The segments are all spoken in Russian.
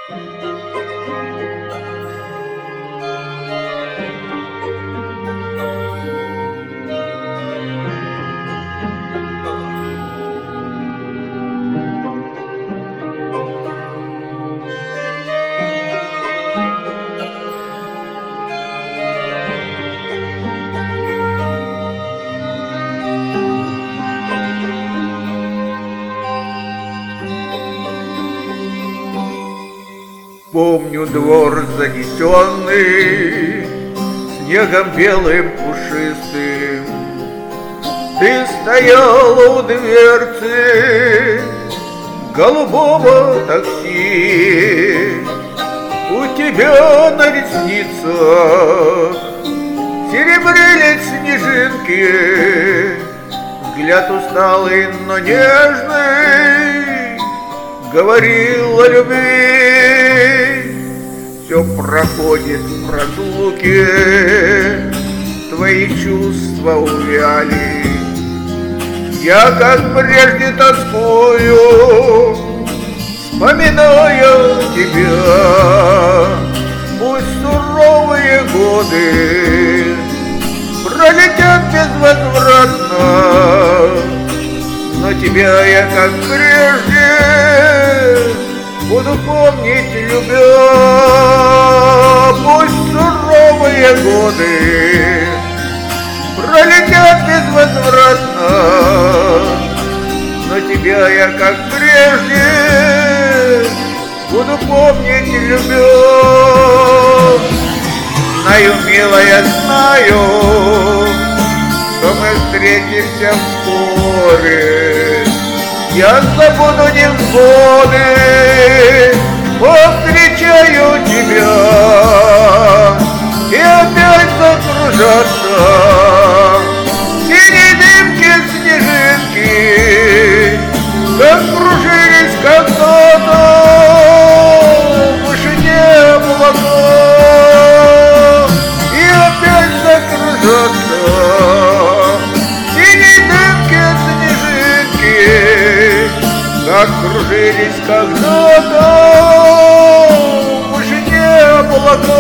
Помню двор занесенный снегом белым пушистым. Ты стояла у дверцы голубого такси. У тебя на ресницах серебрились снежинки. Взгляд усталый, но нежный говорил о любви. Все проходит в разлуке, твои чувства увяли. Я, как прежде, тоскую, вспоминая тебя. Пусть суровые годы пролетят безвозвратно, но тебя я, как прежде, буду помнить, любя. Пусть суровые годы пролетят безвозвратно, но тебя я, как прежде, буду помнить, любя. Знаю, милая, знаю, что мы встретимся вскоре. Я забуду невзгоды, повстречаю тебя, и опять закружатся синие дымки снежинки, как кружились когда-то в вышине облака, и опять закружатся синие дымки снежинки, как кружились когда-то в вышине облака.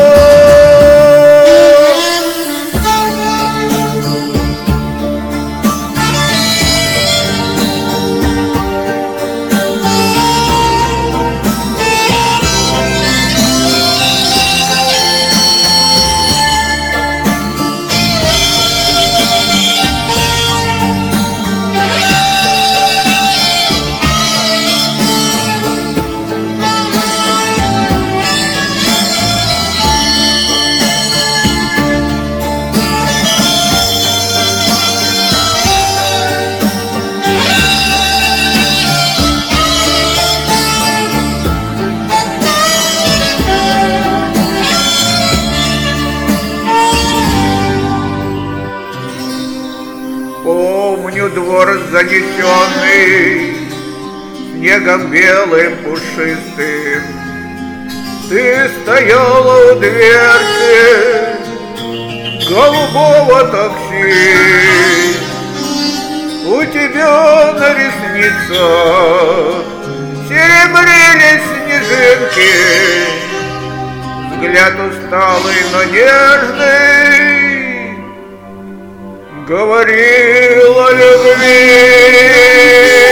Помню двор занесенный снегом белым пушистым. Ты стояла у дверцы голубого такси. У тебя на ресницах серебрились снежинки. Взгляд усталый, но нежный говорил о любви.